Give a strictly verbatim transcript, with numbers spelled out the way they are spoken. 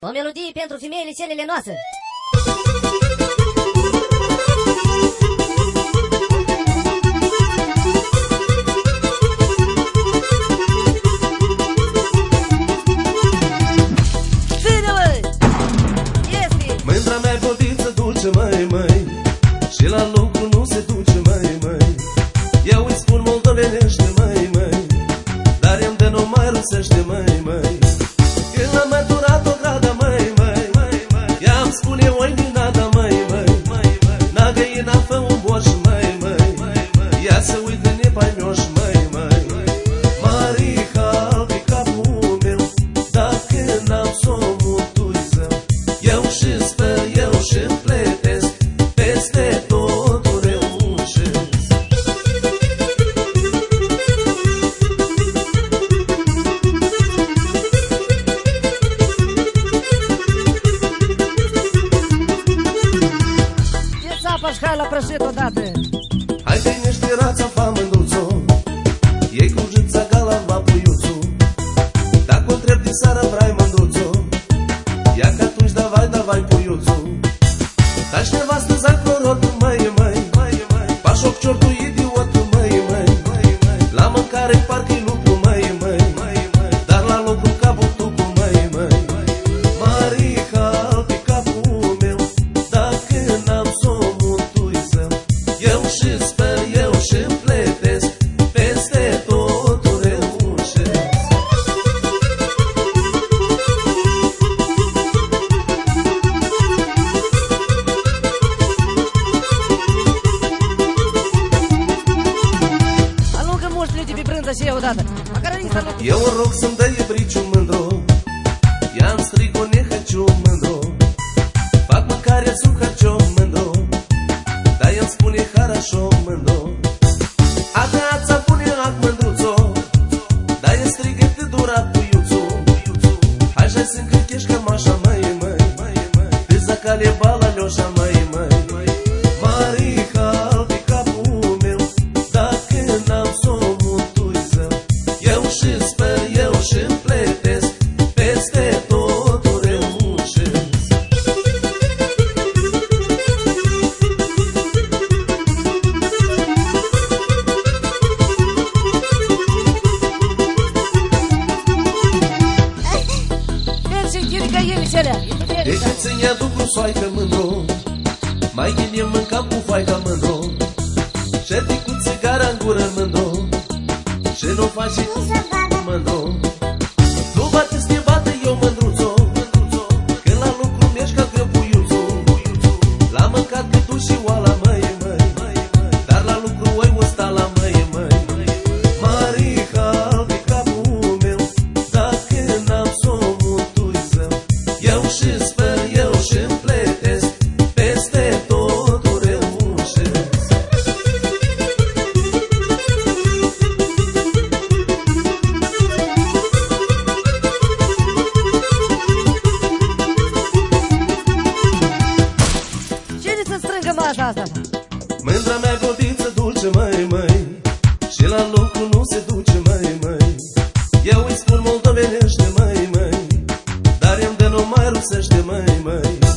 O melodie pentru femeile celele noastre. Mândra mea bodiță duce, măi, măi, și la lucru nu se duce, măi, măi. Eu îi spun moldovenește, măi, măi, dar eu de nu mai rusește, măi, măi. Când am măturat o gradă, măi, măi, i-am spune oi din nada, măi, măi, n-a găina fă un borș, măi, măi, ia să uit de nepai mioș, măi, măi. Marica, albi capul meu, dacă n-am somnul tu-i zău, eu și sper, eu și-mi pletesc, peste totul reușesc. E țapă și hai la prășit odată. Hai trinește rața, fa mândruțo, ei cu jâța gala va puiuțu. Dacă o întreb din seara vrai mândruțo, ia că atunci davai, davai puiuțu. Taci nevastă zaclorot, măi, măi, pașoc ciortul idiot, măi, măi, la mâncare parcă-i lucru, măi, măi, dar la lucru ca butucul, măi, măi. Marica, albi capul meu, dacă n-am somnul tu-i zău, eu și sper, eu și-mi pletesc, peste totul reușesc. Alungă muștile de pe brânză și eu odată. Măcar nici să nu... Eu rog să-mi dai briciu mândru, i-am strig o nehăciu mândru, fac mâncare sub hărciu mândru, dar el spune harașo mândru. Ața pune ac mândruțo, dar el strigă te durat puiuțu. Hai și-ai să încăchești cămașa, măi, măi, te zacale bala leoșa, măi, măi. Marica, albi capul meu, dacă n-am somnul tu-i zău, eu și sper, eu și-mi pletesc, peste totul reușesc. Mergi și chirica ele celea. De când ți-mi aduc cu soaică mândru, mai ghinim mâncam cu foaica mândru, șerpi cu țigara în gură mândru, și nu faci și mândru. Nu bate să te bată eu mândruțo, când la lucru mergi ca greu puiuțu. L-am mâncat pe tu și oala, măi, măi, dar la lucru oi o sta la, măi, măi. Marica, albi capul meu, dacă n-am somnul tu-i zău, eu și sper, eu și-mi pletesc, peste totul reușesc. Cine să strângă masa asta? Mândra mea godiță duce, măi, măi, și la lucru nu se duce, măi, măi. Eu îi spun moldovenește, măi, măi, dar eu de nu mai rusește, măi, măi.